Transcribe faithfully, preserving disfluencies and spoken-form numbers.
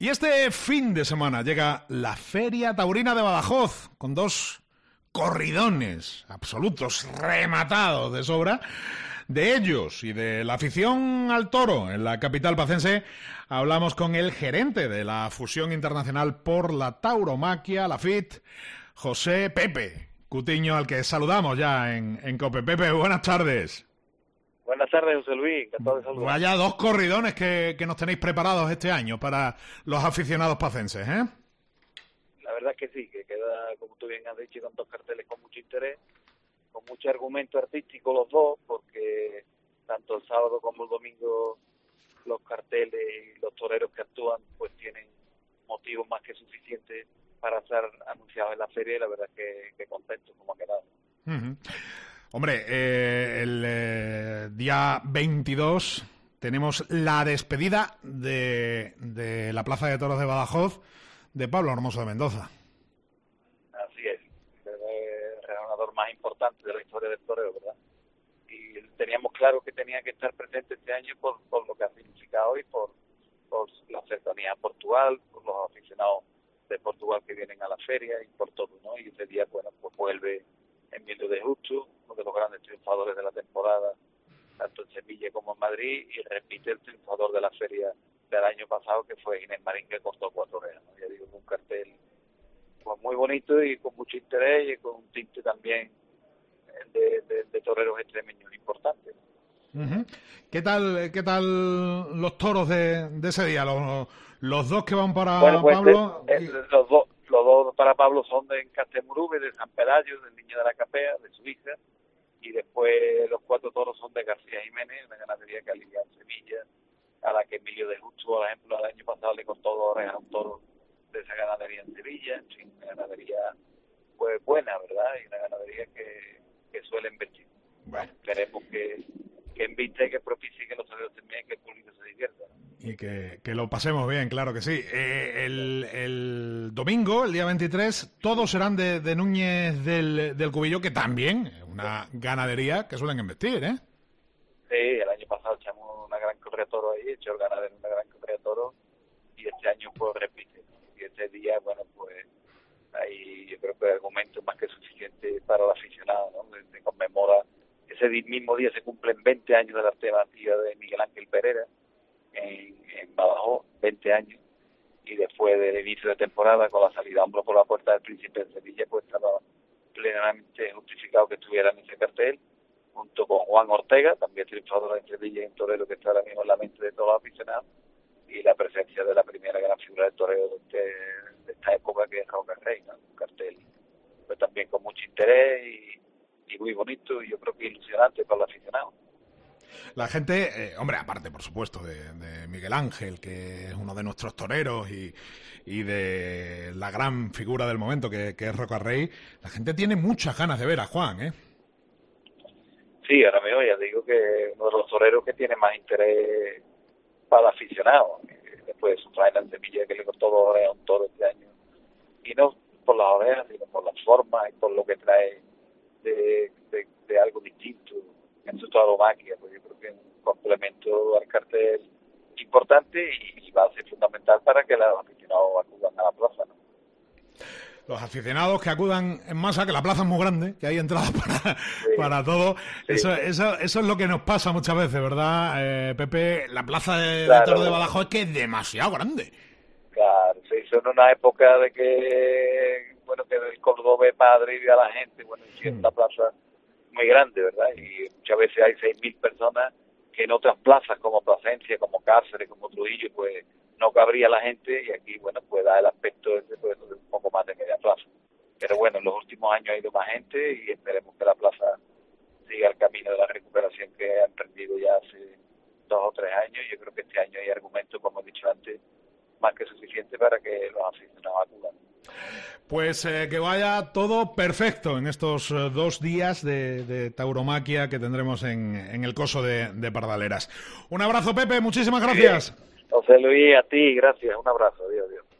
Y este fin de semana llega la Feria Taurina de Badajoz, con dos corridones absolutos, rematados de sobra. De ellos y de la afición al toro en la capital pacense, hablamos con el gerente de la Fusión Internacional por la Tauromaquia, la F I T, José Pepe Cutiño, al que saludamos ya en, en COPE. Pepe, buenas tardes. Buenas tardes, José Luis. Encantado de saludar. Vaya dos corridones que, que nos tenéis preparados este año para los aficionados pacenses, ¿eh? La verdad es que sí, que queda, como tú bien has dicho, con dos carteles con mucho interés, con mucho argumento artístico los dos, porque tanto el sábado como el domingo los carteles y los toreros que actúan pues tienen motivos más que suficientes para estar anunciados en la feria, y la verdad es que, que contento como ha quedado. Uh-huh. Hombre, eh, el eh, día veintidós tenemos la despedida de, de la Plaza de Toros de Badajoz de Pablo Hermoso de Mendoza. Así es, el reanador más importante de la historia del toreo, ¿verdad? Y teníamos claro que tenía que estar presente este año por, por lo que ha significado y por, por la cercanía a Portugal, por los aficionados de Portugal que vienen a la feria y por todo, ¿no? Y ese día, bueno, pues vuelve Emilio de Justo, uno de los grandes triunfadores de la temporada, tanto en Sevilla como en Madrid, y repite el triunfador de la feria del año pasado, que fue Ginés Marín, que cortó cuatro orejas, ¿no? Ya digo, un cartel pues muy bonito y con mucho interés y con un tinte también de, de, de toreros extremeños importantes. Uh-huh. ¿Qué tal qué tal los toros de, de ese día? Los, los dos que van para bueno, pues Pablo. De, de, los, dos, los dos para Pablo son de Castemurube, de San Pelayo, del Niño de la Capea, de su hija, y después los cuatro toros son de García Jiménez, una ganadería que alivió en Sevilla, a la que Emilio de Justo, por ejemplo, el año pasado le cortó dos orejas a un toro de esa ganadería en Sevilla. En fin, una ganadería pues buena, ¿verdad? Y una ganadería que, que suele invertir. Bueno, queremos que, que invite, que propicie que los toreros también, que el público se divierta, ¿no? Y que, que lo pasemos bien, claro que sí. Eh, el, el domingo, el día veintitrés, todos serán de, de Núñez del, del Cubillo, que también es una ganadería que suelen investir, ¿eh? Sí, el año pasado echamos una gran correa de toro ahí, echó el ganadero una gran correa de toro, y este año pues repite. Y este día, bueno, pues ahí yo creo que el argumento es más que suficiente para el aficionado, ¿no? Se conmemora, ese mismo día se cumplen veinte años de la alternativa de Miguel Ángel Pereira en, en Badajoz, veinte años, y después del inicio de temporada, con la salida a hombro por la puerta del Príncipe de Sevilla, pues estaba plenamente justificado que estuviera en ese cartel, junto con Juan Ortega, también triunfador en Sevilla y en torero, que está ahora mismo en la mente de todos los aficionados, y la presencia de la primera gran figura del torero de, este, de esta época, que es Roca Rey, ¿no? Un cartel pues también con mucho interés y, y muy bonito, y yo creo que ilusionante para los aficionados. La gente, eh, hombre, aparte, por supuesto, de, de Miguel Ángel, que es uno de nuestros toreros, y, y de la gran figura del momento, que, que es Roca Rey, la gente tiene muchas ganas de ver a Juan, ¿eh? Sí, ahora mismo ya digo que uno de los toreros que tiene más interés para aficionados, después de su faena en Sevilla, que le costó dos orejas a un toro este año, y no por las orejas, sino por las formas y por lo que trae de, de, de algo distinto en su tauromaquia, pues yo creo que es un complemento al cartel importante y, y va a ser fundamental para que los aficionados acudan a la plaza, ¿no? Los aficionados que acudan en masa, que la plaza es muy grande, que hay entradas para, sí, para todo. Sí, eso, sí. eso eso es lo que nos pasa muchas veces, ¿verdad, eh, Pepe? La plaza de, claro, de Toros de Badajoz es que es demasiado grande. Claro, se hizo en una época de que, bueno, que el cordobés padre y a la gente, bueno, y es una plaza muy grande, ¿verdad? Y muchas veces hay seis mil personas que en otras plazas como Plasencia, como Cáceres, como Trujillo, pues no cabría la gente, y aquí, bueno, pues da el aspecto ese, pues, de un poco más de media plaza. Pero bueno, en los últimos años ha ido más gente y esperemos que la plaza siga el camino de la recuperación que ha emprendido ya hace dos o tres años. Yo creo que este año hay argumentos, como he dicho antes, más que suficiente para que los aficionados acudan. Pues eh, que vaya todo perfecto en estos eh, dos días de, de tauromaquia que tendremos en, en el coso de, de Pardaleras. Un abrazo, Pepe, muchísimas gracias. Bien. José Luis, a ti, gracias, un abrazo, adiós, adiós.